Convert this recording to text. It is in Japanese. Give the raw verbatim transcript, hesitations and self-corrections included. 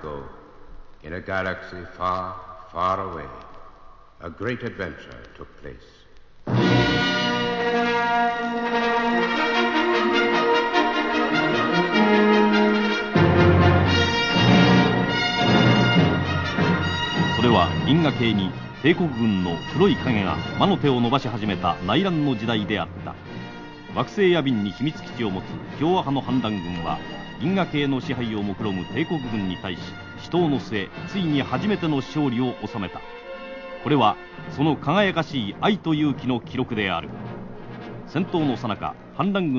ago, in a galaxy far, far away, a great adventure took place. それは銀河系に帝国軍の黒い影が魔の手を伸ばし始めた内乱の時代であった。惑星ヤビンに秘密基地を持つ共和派の反乱軍は銀河系の支配を目論む帝国軍に対し死闘の末、ついに初めての勝利を収めた。これはその輝かしい愛と勇気の記録である。戦闘の最中、反乱軍